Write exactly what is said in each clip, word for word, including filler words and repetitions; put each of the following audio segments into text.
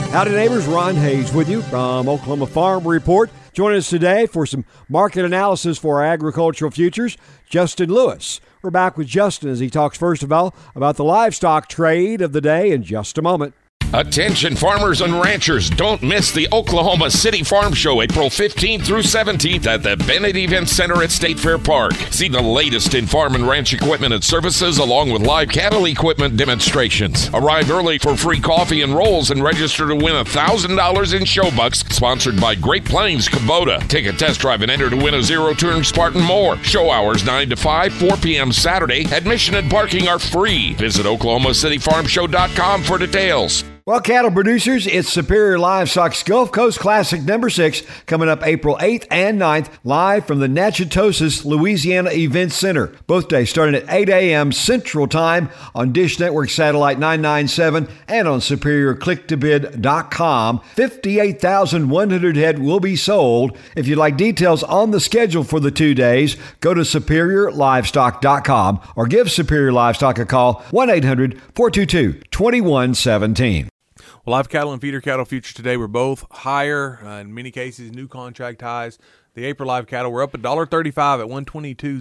Howdy neighbors, Ron Hayes with you from Oklahoma Farm Report. Joining us today for some market analysis for our agricultural futures, Justin Lewis. We're back with Justin as he talks first of all about the livestock trade of the day in just a moment. Attention farmers and ranchers, don't miss the Oklahoma City Farm Show April fifteenth through seventeenth at the Bennett Event Center at State Fair Park. See the latest in farm and ranch equipment and services along with live cattle equipment demonstrations. Arrive early for free coffee and rolls and register to win one thousand dollars in show bucks sponsored by Great Plains Kubota. Take a test drive and enter to win a zero-turn Spartan mower. Show hours nine to five, four p.m. Saturday. Admission and parking are free. Visit oklahoma city farm show dot com for details. Well, cattle producers, it's Superior Livestock's Gulf Coast Classic number six coming up April eighth and ninth, live from the Natchitoches, Louisiana Event Center. Both days starting at eight a.m. Central Time on Dish Network Satellite nine ninety-seven and on superior click to bid dot com. fifty-eight thousand one hundred head will be sold. If you'd like details on the schedule for the two days, go to superior livestock dot com or give Superior Livestock a call, one eight hundred four two two two one one seven. Well, live cattle and feeder cattle futures today were both higher, uh, in many cases new contract highs. The April live cattle were up one dollar thirty-five at one twenty-two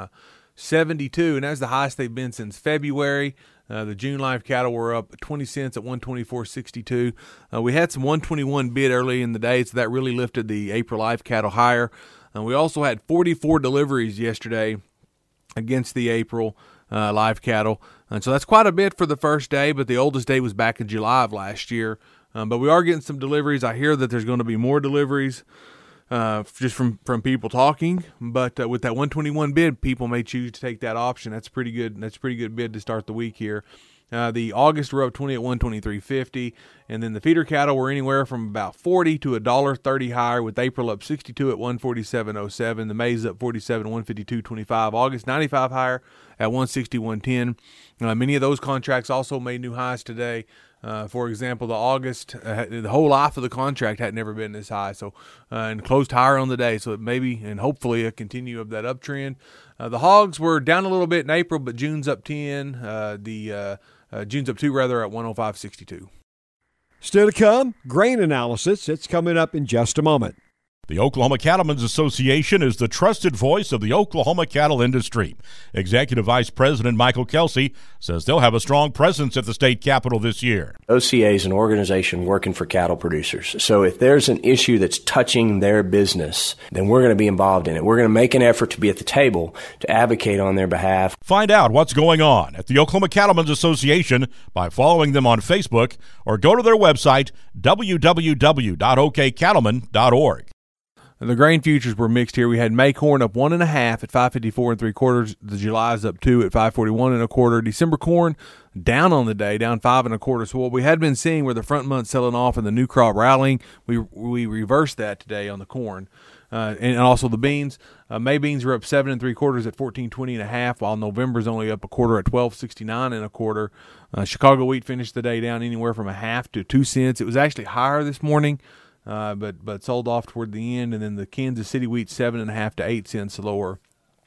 seventy-two, and that's the highest they've been since February. Uh, the June live cattle were up twenty cents at one twenty-four sixty-two. Uh, we had some one twenty-one bid early in the day, so that really lifted the April live cattle higher. Uh, we also had forty-four deliveries yesterday against the April uh, live cattle. And so that's quite a bit for the first day, but the oldest day was back in July of last year. Um, but we are getting some deliveries. I hear that there's going to be more deliveries uh, just from, from people talking. But uh, with that one twenty-one bid, people may choose to take that option. That's pretty good. That's a pretty good bid to start the week here. Uh, the August were up twenty at one twenty-three fifty, and then the feeder cattle were anywhere from about forty to one dollar thirty higher, with April up sixty-two at one forty-seven oh seven, the May's up forty-seven at one fifty-two twenty-five, August ninety-five higher at one sixty-one ten. Uh, many of those contracts also made new highs today. Uh, for example, the August, uh, the whole life of the contract had never been this high, so uh, and closed higher on the day. So it maybe and hopefully a continue of that uptrend. Uh, the hogs were down a little bit in April, but June's up ten. Uh, the uh, uh, June's up two rather at one oh five sixty-two. Still to come, grain analysis. It's coming up in just a moment. The Oklahoma Cattlemen's Association is the trusted voice of the Oklahoma cattle industry. Executive Vice President Michael Kelsey says they'll have a strong presence at the state capitol this year. O C A is an organization working for cattle producers. So if there's an issue that's touching their business, then we're going to be involved in it. We're going to make an effort to be at the table to advocate on their behalf. Find out what's going on at the Oklahoma Cattlemen's Association by following them on Facebook or go to their website, w w w dot o k cattlemen dot org. The grain futures were mixed here. We had May corn up one and a half at five fifty-four and three quarters. The July's up two at five forty-one and a quarter. December corn down on the day, down five and a quarter. So what we had been seeing were the front months selling off and the new crop rallying. We we reversed that today on the corn, uh, and, and also the beans. Uh, May beans were up seven and three quarters at fourteen twenty and a half, while November's only up a quarter at twelve sixty-nine and a quarter. Uh, Chicago wheat finished the day down anywhere from a half to two cents. It was actually higher this morning. Uh, but but sold off toward the end, and then the Kansas City wheat seven and a half to eight cents lower.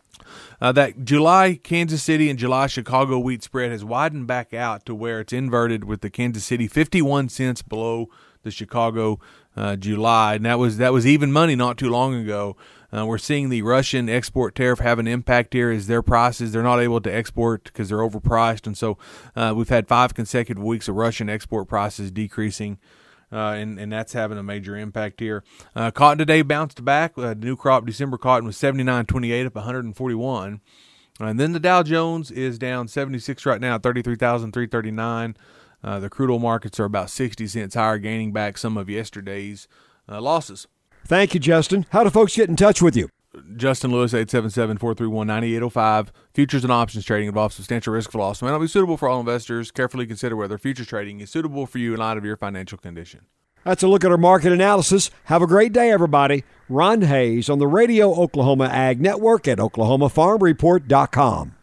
Uh, that July Kansas City and July Chicago wheat spread has widened back out to where it's inverted, with the Kansas City fifty-one cents below the Chicago uh, July, and that was that was even money not too long ago. Uh, we're seeing the Russian export tariff have an impact here, as their prices, they're not able to export because they're overpriced, and so uh, we've had five consecutive weeks of Russian export prices decreasing. Uh, and, and that's having a major impact here. Uh, cotton today bounced back. Uh, new crop December cotton was seventy-nine twenty-eight up one forty-one. Uh, and then the Dow Jones is down seventy-six right now, thirty-three thousand three hundred thirty-nine. Uh, the crude oil markets are about sixty cents higher, gaining back some of yesterday's uh, losses. Thank you, Justin. How do folks get in touch with you? Justin Lewis, eight seven seven, four three one, nine eight zero five. Futures and options trading involves substantial risk for loss. It may not be suitable for all investors. Carefully consider whether futures trading is suitable for you in light of your financial condition. That's a look at our market analysis. Have a great day, everybody. Ron Hayes on the Radio Oklahoma Ag Network at oklahoma farm report dot com.